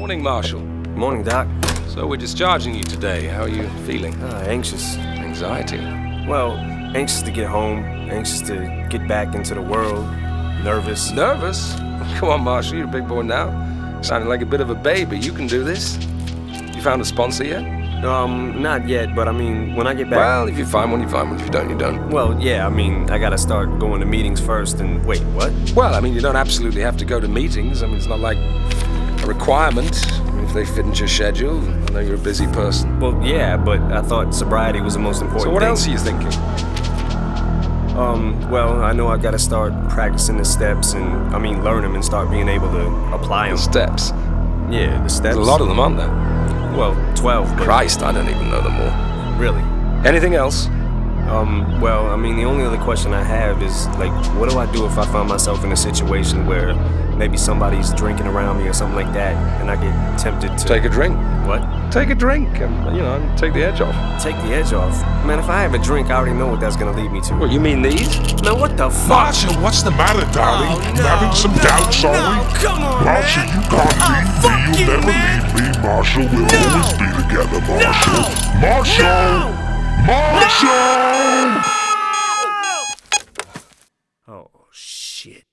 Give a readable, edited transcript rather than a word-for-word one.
Morning, Marshal. Morning, Doc. So we're discharging you today. How are you feeling? Anxious. Anxiety? Well, anxious to get home, anxious to get back into the world, nervous. Nervous? Come on, Marshal, you're a big boy now. Sounding like a bit of a baby. You can do this. You found a sponsor yet? Not yet, but I mean, when I get back... Well, if you find one, you find one. If you don't, you don't. Well, yeah, I mean, I gotta start going to meetings first and... Wait, what? Well, I mean, you don't absolutely have to go to meetings. I mean, it's not like a requirement. I mean, if they fit into your schedule, I know you're a busy person. Well, yeah, but I thought sobriety was the most important So what thing. else are you thinking? Well, I know I gotta start practicing the steps and, learn them and start being able to apply them. The steps. Yeah, the steps. There's a lot of them, aren't there? Well, 12, but... Christ, I don't even know them all. Really? Anything else? Well, the only other question I have is, like, what do I do if I find myself in a situation where maybe somebody's drinking around me or something like that, and I get tempted to... Take a drink. What? Take a drink and, take the edge off. Take the edge off? Man, if I have a drink, I already know what that's gonna lead me to. What, you mean these? Man, what the fuck? Marshal, what's the matter, darling? You having some doubts, are we? Come on, Marshal, you can't leave me. You'll never leave me, Marshal. We'll always be together, Marshal. Marshal! Marshal! Oh, shit.